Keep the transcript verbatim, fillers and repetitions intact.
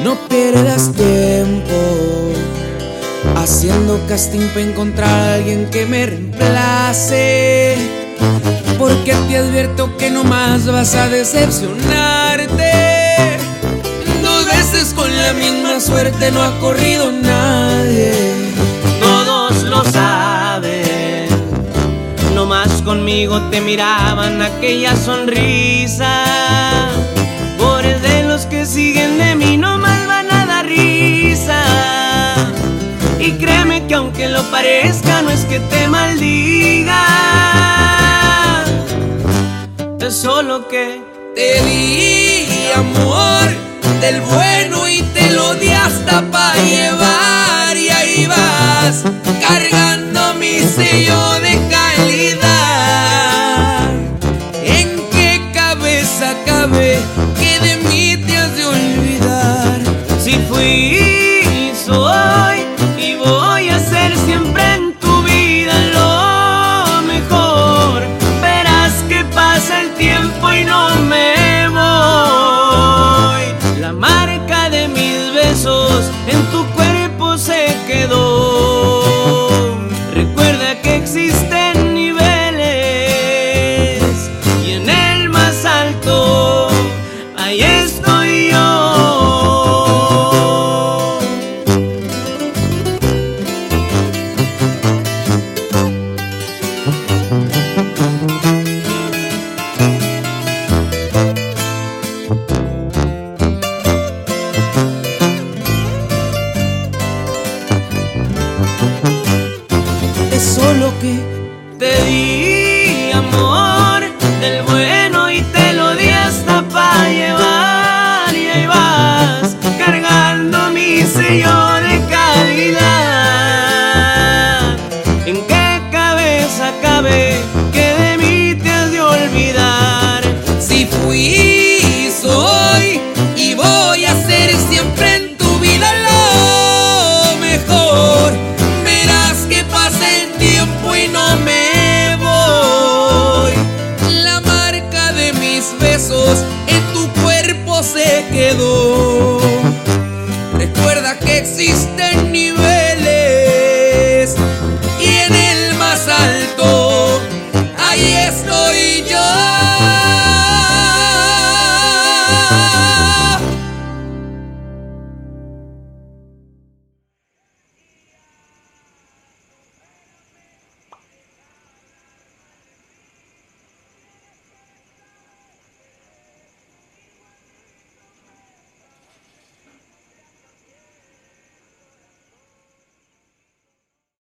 No pierdas tiempo haciendo casting para encontrar a alguien que me reemplace, porque te advierto que no más vas a decepcionarte. Dos veces con la misma suerte no ha corrido nadie. Todos lo saben, no más conmigo te miraban aquella sonrisa. Pobres de los que siguen de mí, no más van a dar risa. Y créeme que aunque lo parezca, no es que te maldiga, es solo que te di amor del bueno y te lo di hasta pa' llevar. Y ahí vas cargando mi sello de calidad. ¿En qué cabeza cabe que de mí te has de olvidar? Si fui, soy y voy a ser siempre en tu vida lo mejor. Verás que pasa el tiempo y no me voy. La marca de mis besos en tu cuerpo se quedó. Recuerda que existen niveles y en el más alto ahí estoy.